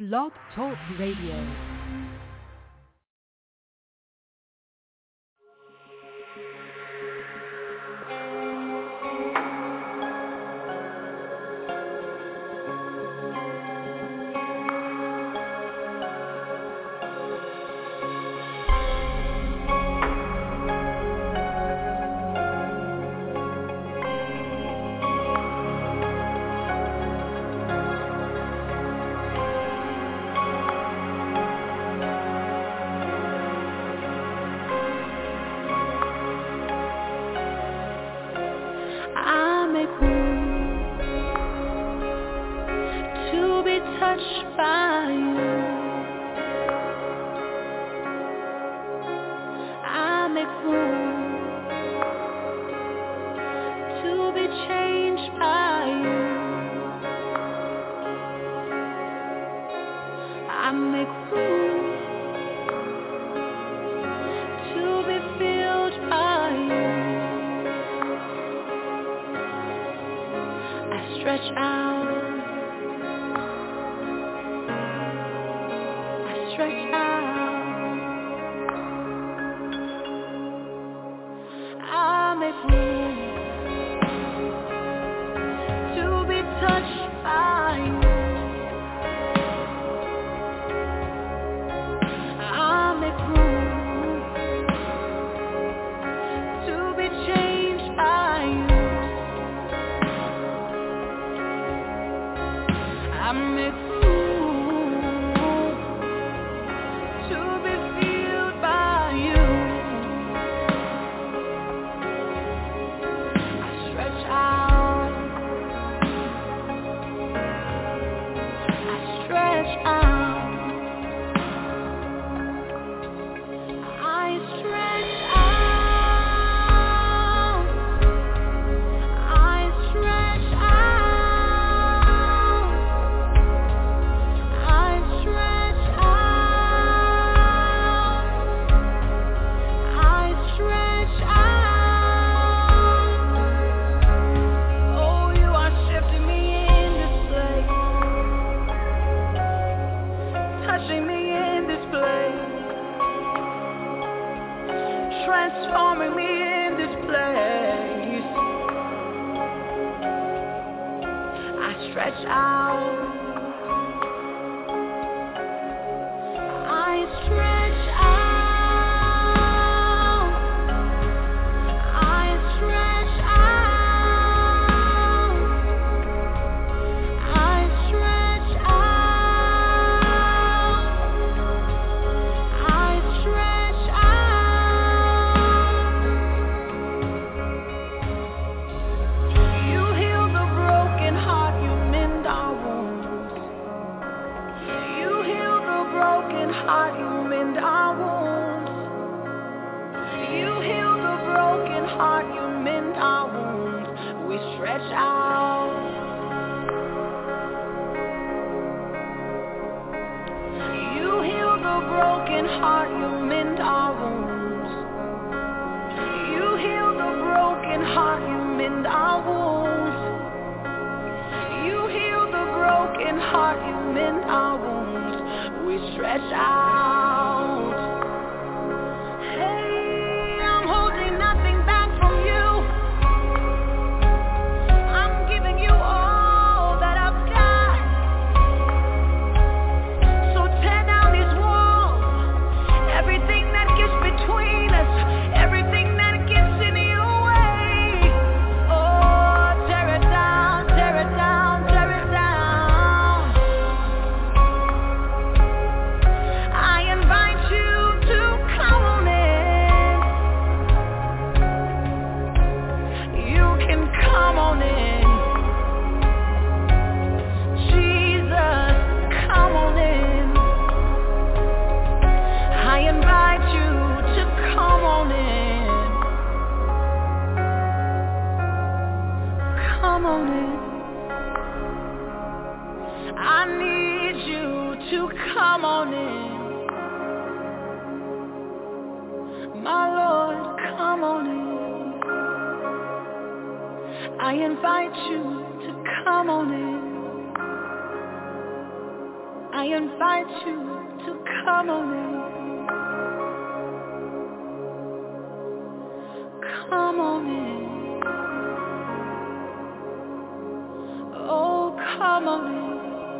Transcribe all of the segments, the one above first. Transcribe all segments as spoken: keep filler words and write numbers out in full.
Blog Talk Radio. I invite you to come on in. Come on in. Oh, come on in.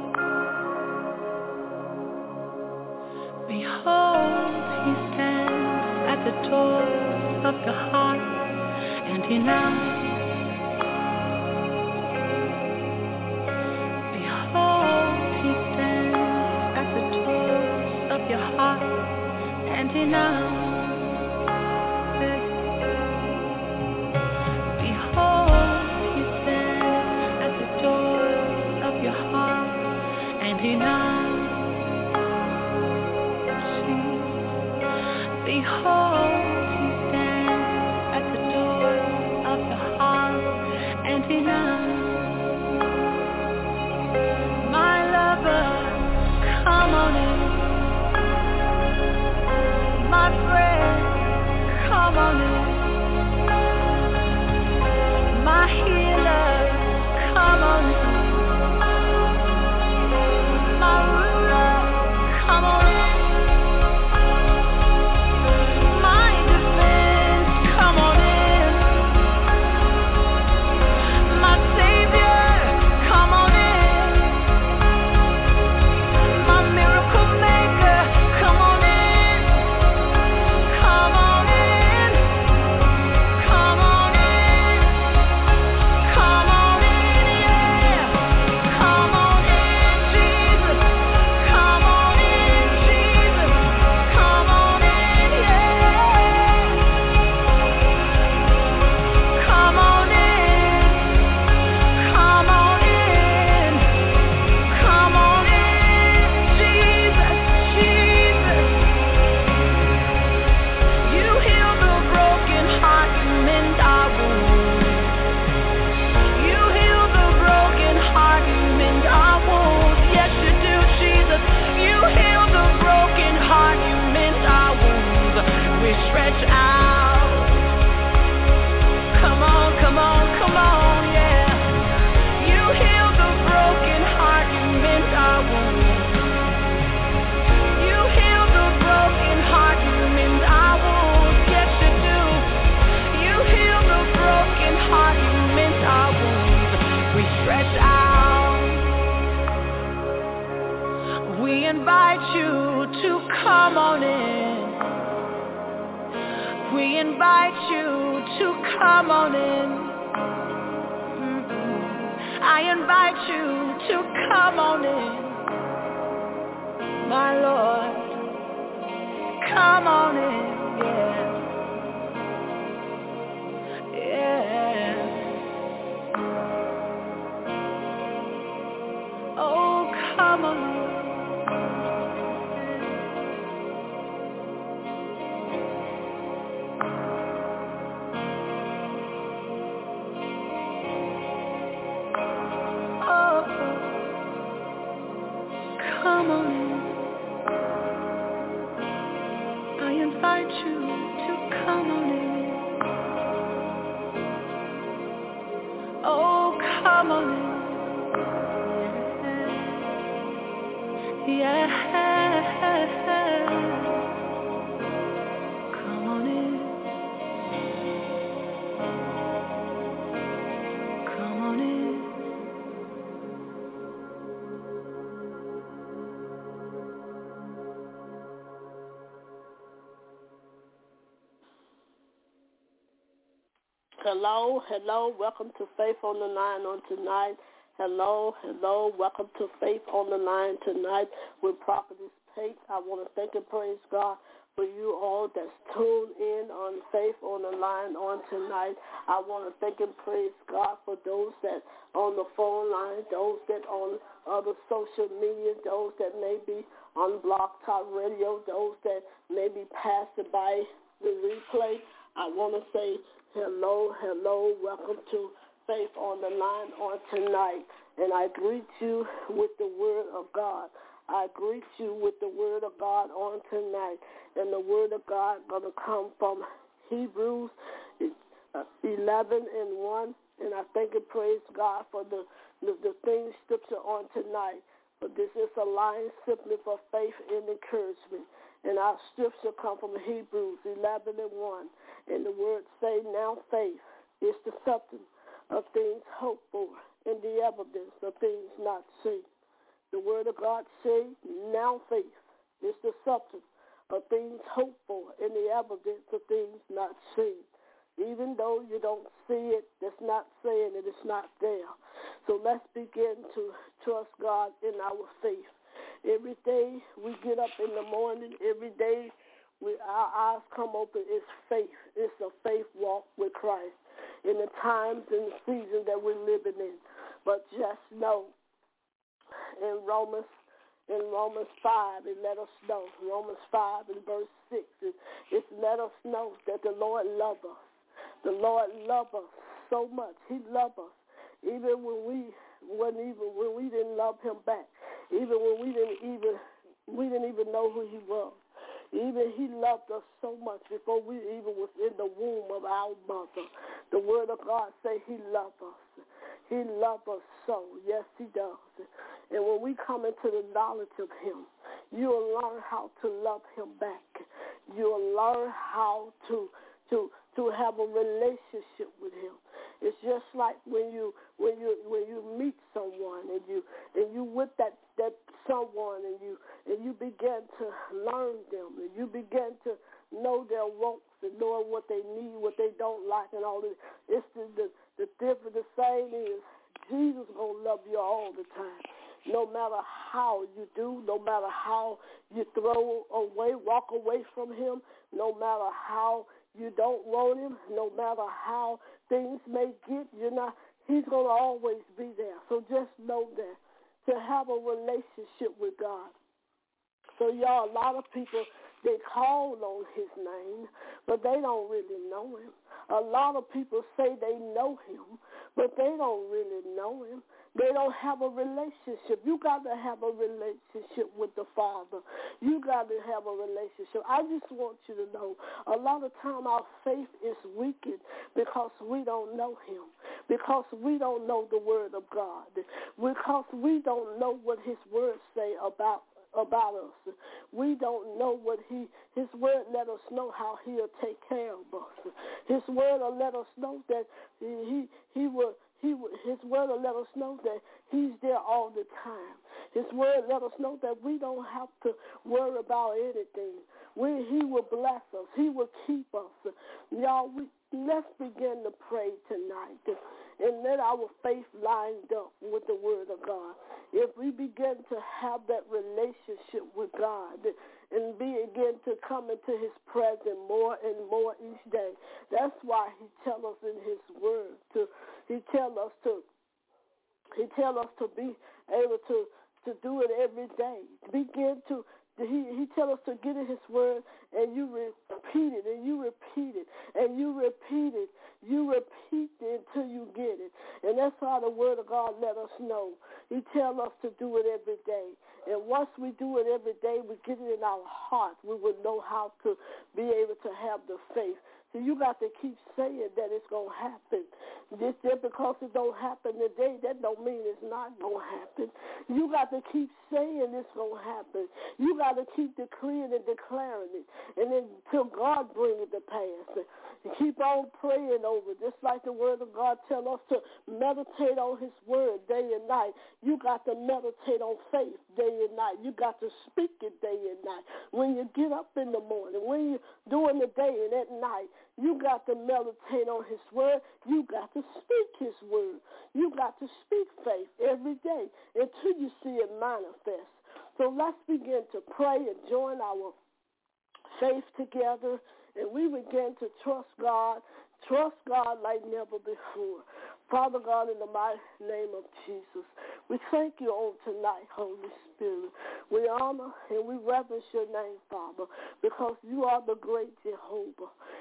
Behold, he stands at the doors of your heart, and he knocks. Behold, he stands at the doors of your heart, and he knocks. Behold, he stands at the doors of your heart, and he knocks. Behold, he stands at the door of your heart, and he knocks. My lover, come on in. My friend, come on in. My healer, come on in. My ruler, come on in. Stretch out. Come on, come on, come on, yeah. You heal the broken heart, you mend our wounds. You heal the broken heart, you mend our wounds. Yes, you do. You heal the broken heart, you mend our wounds. We stretch out. We invite you to come on in. We invite you to come on in. Mm-hmm. I invite you to come on in. My Lord, come on in, yeah. Yeah. Oh, come on in. Come on in. I invite you to come on in. Oh, come on in. Yeah. Come on in. Come on in. Hello, hello, welcome to Faith on the Line on tonight. Hello, hello, welcome to Faith on the Line tonight with Prophetess Pate. I want to thank and praise God for you all that's tuned in on Faith on the Line on tonight. I want to thank and praise God for those that on the phone line, those that on other social media, those that may be on Blog Talk Radio, those that may be passing by the replay. I want to say hello, hello, welcome to Faith on the Line on tonight. And I greet you with the Word of God. I greet you with the Word of God on tonight. And the Word of God going to come from Hebrews eleven and one. And I thank and praise God for the, the, the things scripture on tonight. But this is a line simply for faith and encouragement. And our scripture come from Hebrews eleven and one. And the words say, now faith is the substance of things hoped for and the evidence of things not seen. The word of God says, now faith is the substance of things hoped for and the evidence of things not seen. Even though you don't see it, that's not saying that it's not there. So let's begin to trust God in our faith. Every day we get up in the morning, every day we, our eyes come open, it's faith. It's a faith walk with Christ in the times and the season that we're living in. But just know, in Romans in Romans five, it let us know, Romans five and verse six, it, it let us know that the Lord loves us. The Lord loves us so much. He loves us. Even when we when even when we didn't love him back. Even when we didn't even we didn't even know who he was. Even he loved us so much before we even was in the womb of our mother. The word of God say he loved us. He loved us so. Yes, he does. And when we come into the knowledge of him, you'll learn how to love him back. You'll learn how to to to have a relationship with him. It's just like when you when you when you meet someone and you and you with that, that someone and you and you begin to learn them and you begin to know their wants and know what they need, what they don't like, and all this. It's the the, the difference. The same is Jesus gonna love you all the time. No matter how you do, no matter how you throw away, walk away from him, no matter how you don't want him, no matter how things may get, you're not, he's going to always be there. So just know that, to have a relationship with God. So, y'all, a lot of people, they call on his name, but they don't really know him. A lot of people say they know him, but they don't really know him. They don't have a relationship. You got to have a relationship with the Father. You got to have a relationship. I just want you to know, a lot of time our faith is weakened because we don't know him, because we don't know the word of God, because we don't know what his words say about about us. We don't know what he, his word let us know how he'll take care of us. His word will let us know that he, he, he will, he will, his word will let us know that he's there all the time. His word let us know that we don't have to worry about anything. We, he will bless us. He will keep us. Y'all, we, let's begin to pray tonight and let our faith line up with the word of God. If we begin to have that relationship with God and begin to come into his presence more and more each day, that's why he tells us in his word to, he tells us to, he tells us to be able to, to do it every day. Begin to He he tells us to get in his word, and you repeat it, and you repeat it, and you repeat it. You repeat it until you get it. And that's how the word of God let us know. He tells us to do it every day. And once we do it every day, we get it in our heart. We will know how to be able to have the faith. So you got to keep saying that it's going to happen. Just, just because it don't happen today, that don't mean it's not going to happen. You got to keep saying it's going to happen. You got to keep decreeing and declaring it. And then until God brings it to pass. And keep on praying over it. Just like the word of God tells us to meditate on his word day and night. You got to meditate on faith day and night. You got to speak it day and night. When you get up in the morning, when you're doing the day and at night, you got to meditate on his word. You got to speak his word. You got to speak faith every day until you see it manifest. So let's begin to pray and join our faith together, and we begin to trust God, trust God like never before. Father God, in the mighty name of Jesus, we thank you on tonight, Holy Spirit. We honor and we reverence your name, Father, because you are the great Jehovah.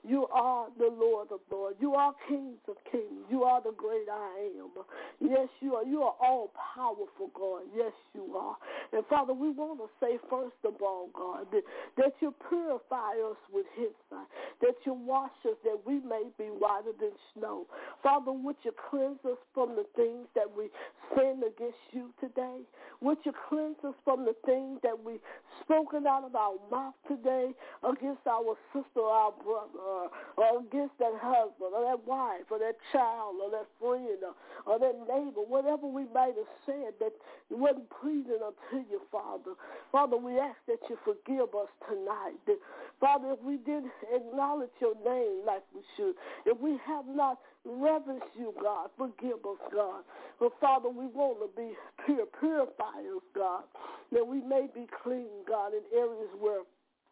You are the Lord of lords. You are kings of kings. You are the great I am. Yes, you are. You are all powerful, God. Yes, you are. And Father, we want to say first of all, God, that, that you purify us with hyssop, that you wash us that we may be whiter than snow. Father, would you cleanse us from the things that we sin against you today? Would you cleanse us from the things that we spoken out of our mouth today against our sister or our brother, or, or against that husband or that wife or that child or that friend or, or that neighbor, whatever we might have said that wasn't pleasing unto you, Father. Father, we ask that you forgive us tonight. That, Father, if we didn't acknowledge your name like we should, if we have not reverenced you, God, forgive us, God. But Father, we want to be pure, purify us, God, that we may be clean, God, in areas where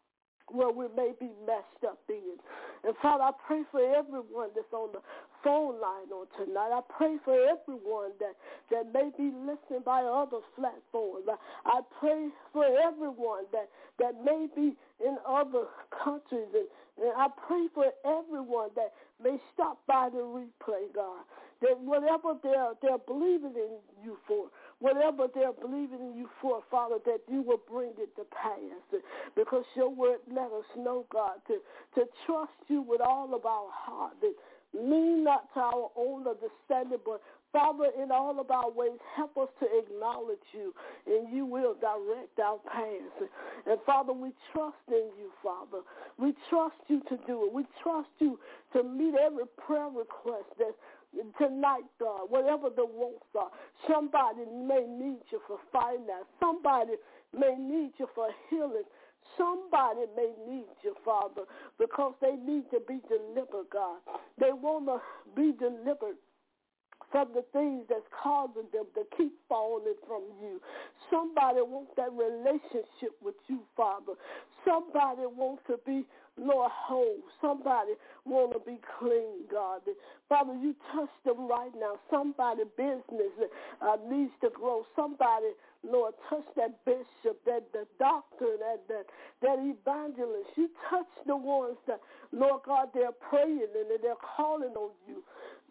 where we may be messed up in. And Father, I pray for everyone that's on the phone line on tonight. I pray for everyone that, that may be listening by other platforms. I, I pray for everyone that, that may be in other countries. And, and I pray for everyone that may stop by the replay, God, that whatever they're, they're believing in you for, whatever they're believing in you for, Father, that you will bring it to pass. Because your word let us know, God, to, to trust you with all of our heart, that lean not to our own understanding, but Father, in all of our ways, help us to acknowledge you, and you will direct our paths. And Father, we trust in you, Father. We trust you to do it. We trust you to meet every prayer request that tonight, God, whatever the wants are. Somebody may need you for finance. Somebody may need you for healing. Somebody may need you, Father, because they need to be delivered, God. They want to be delivered from the things that's causing them to keep falling from you. Somebody wants that relationship with you, Father. Somebody wants to be, Lord, whole. Somebody want to be clean, God. Father, you touch them right now. Somebody business uh, needs to grow. Somebody, Lord, touch that bishop, that the doctor, that, that, that evangelist. You touch the ones that, Lord God, they're praying and they're calling on you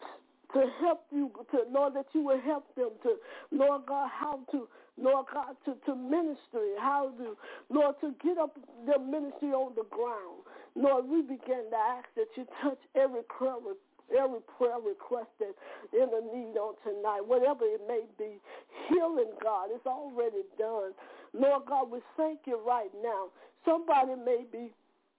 to help you, to Lord, that you will help them to, Lord God, how to, Lord God, to, to ministry, how to, Lord, to get up their ministry on the ground. Lord, we begin to ask that you touch every prayer, every prayer request that's in the need on tonight, whatever it may be. Healing, God, it's already done. Lord God, we thank you right now. Somebody may be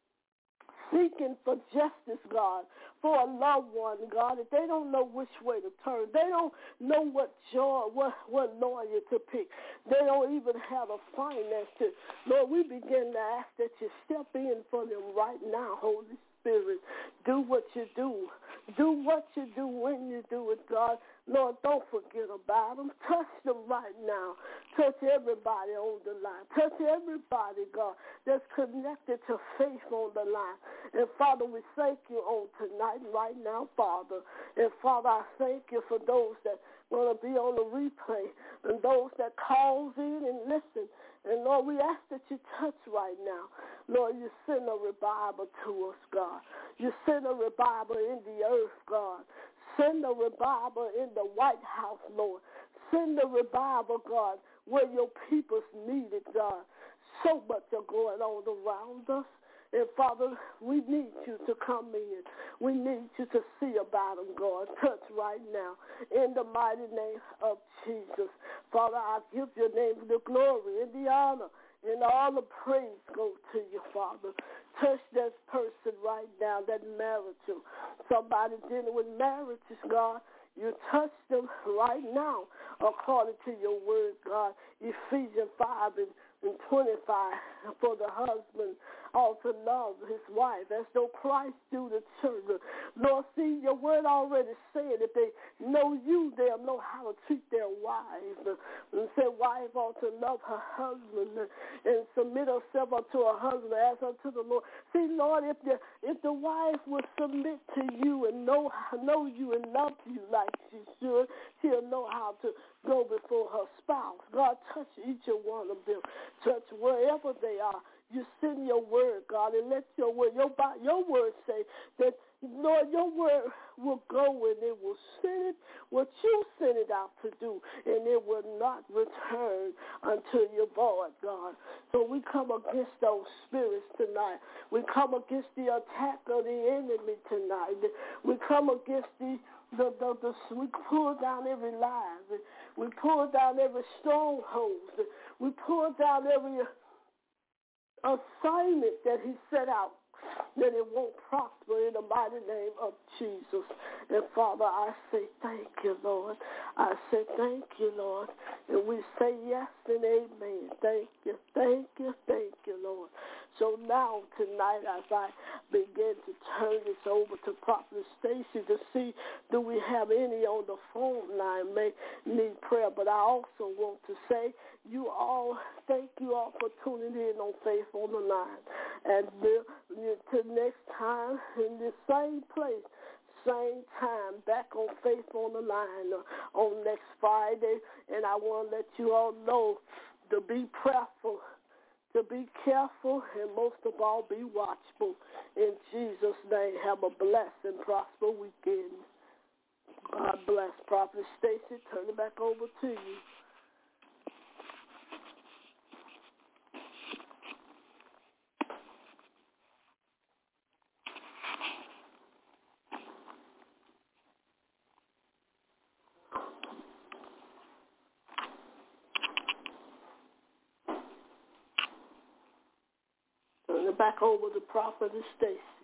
seeking for justice, God, for a loved one, God, if they don't know which way to turn, they don't know what joy, what, what lawyer to pick, they don't even have a finance to, Lord, we begin to ask that you step in for them right now, Holy Spirit. Do what you do. Do what you do when you do it, God. Lord, don't forget about them. Touch them right now. Touch everybody on the line. Touch everybody, God, that's connected to faith on the line. And, Father, we thank you on tonight, right now, Father. And, Father, I thank you for those that want to be on the replay and those that calls in and listen. And, Lord, we ask that you touch right now. Lord, you send a revival to us, God. You send a revival in the earth, God. Send a revival in the White House, Lord. Send a revival, God, where your people's need it, God. So much are going on around us. And, Father, we need you to come in. We need you to see about them, God. Touch right now in the mighty name of Jesus. Father, I give your name the glory and the honor and all the praise go to you, Father. Touch that person right now, that marital. Somebody dealing with marriages, God. You touch them right now according to your word, God. Ephesians five and, and twenty-five, for the husband ought to love his wife as though Christ do the church. Lord, see, your word already said if they know you, they'll know how to treat their wives. And say, wife ought to love her husband and submit herself unto her husband as unto the Lord. See, Lord, if the if the wife will submit to you and know know you and love you like she should, she'll know how to go before her spouse. God, touch each and one of them. Touch wherever they are. you send your word, God, and let your word, your, your word say that, Lord, your word will go and it will send it what you sent it out to do, and it will not return unto your void, God. So we come against those spirits tonight. We come against the attack of the enemy tonight. We come against the The, the, the, we pull down every lie. We pull down every stronghold. We pull down every assignment that he set out, that it won't prosper in the mighty name of Jesus. And Father, I say thank you, Lord. I say thank you, Lord. And we say yes and amen. Thank you, thank you, thank you, Lord. So now tonight, as I begin to turn this over to Prophet Stacy to see do we have any on the phone line may need prayer. But I also want to say you all, thank you all for tuning in on Faith on the Line. And till next time in this same place, same time, back on Faith on the Line uh, on next Friday. And I want to let you all know to be prayerful, to be careful, and most of all, be watchful. In Jesus' name, have a blessed and prosperous weekend. God bless. Prophet Stacy, turn it back over to you. Turn it back over to Prophet Stacy.